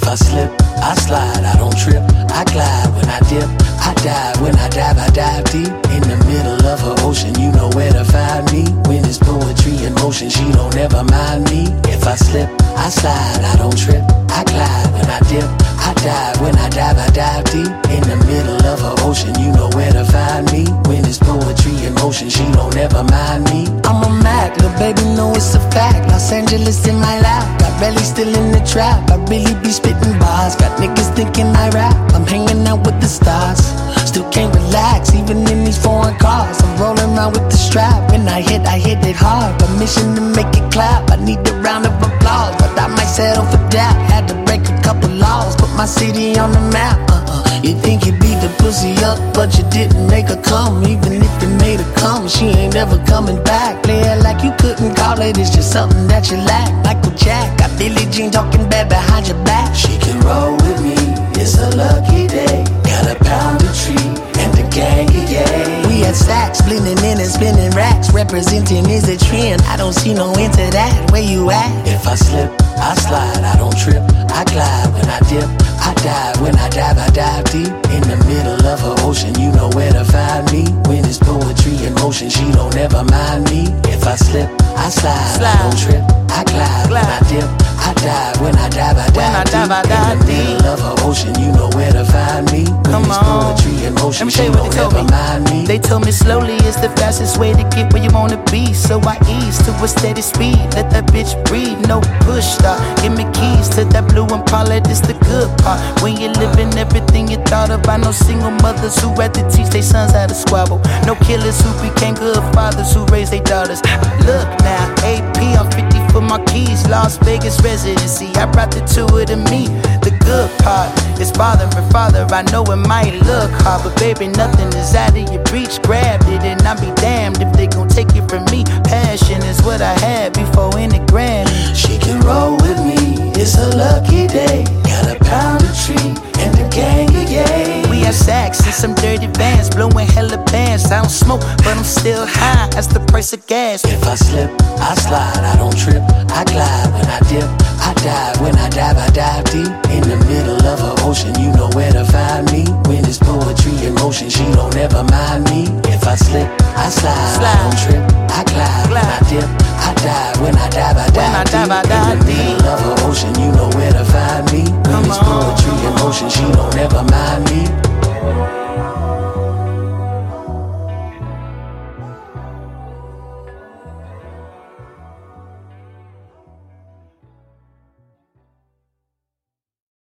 I slip, I slide, I don't trip. I glide when I dip, I dive. When I dive deep. In the middle of her ocean, you know where to find me. When it's poetry in motion, she don't ever mind me. If I slip, I slide, I don't trip. I glide when I dip, I dive. When I dive deep. In the middle of her ocean, you know where to find me. When it's poetry in motion, she don't ever mind me. I'm a Mac, little baby, know it's a fact. Los Angeles in my lap, got belly still in the trap. I really be spitting bars, got niggas thinking I rap. I'm hanging out with the stars, still can't relax, even in these foreign cars. I'm rolling around with the strap, when I hit it hard. Permission to make it clap, I need a round of applause, but I might settle for that. Had to break a couple laws, put my city on the map. You think you beat the pussy up, but you didn't make her come. Even if you made her come, she ain't ever coming back. Play it like you couldn't call it, it's just something that you lack. Michael Jack, got Billie Jean talking bad behind your back. She can roll with me, it's a lucky day. Got a pound of tree and the gang, yeah. We had stacks, blending in and spinning racks. Representing is a trend, I don't see no end to that. Where you at? If I slip, I slide, I don't trip. I glide when I dip, I dive. When I dive deep. In the middle of her ocean, you know where to find me. When it's poetry in motion, she don't ever mind me. If I slip, I slide, I don't trip. I glide when I dip, I dive. When I dive deep. In the middle of her ocean, you know where to find me. When it's poetry in motion, she don't ever mind me. They told me slowly is the fastest way to get where you wanna be. So I ease to a steady speed, let that bitch breathe, no push stop. Give me keys to that blue Impala, this the good part. When you're living everything you thought of. I know single mothers who had to teach their sons how to squabble. No killers who became good fathers who raised their daughters. Look now, AP, I'm 50 for my keys. Las Vegas residency, I brought the two of them me. The good part is bothering father. I know it might look hard, but baby, nothing is out of your reach. Grabbed it and I'll be damned if they gon' take it from me. Passion is what I had before in the grand. She can roll with me, it's a lucky day. Got a pound of tree and the gang, yeah. We have sacks and some dirty vans, blowing hella bands. I don't smoke, but I'm still high. That's the price of gas. If I slip, I slide, I don't trip. I glide when I dip, I dive. When I dive deep. In the middle of her ocean, you know where to find me. When it's poetry in motion, she don't ever mind me. If I slip, I slide,